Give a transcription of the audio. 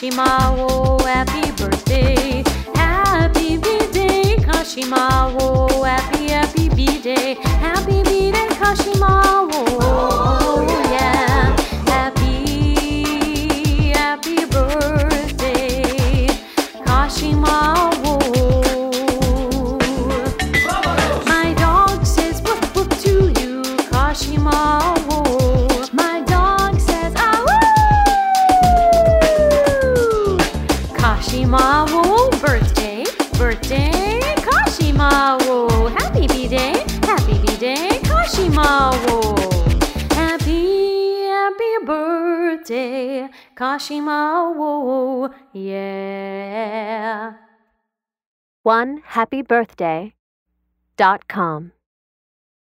Kashima wo, happy birthday. Happy B-Day, Kashima wo, happy B-Day. Happy B-Day, Kashima wo, yeah. Happy birthday, Kashima wo. My dog says woof woof to you, Kashima wo. My dog says ah woo. Kashima wo, birthday, Kashima wo. Happy B-Day, Kashima wo. Happy birthday, Kashima wo, yeah. OneHappyBirthday.com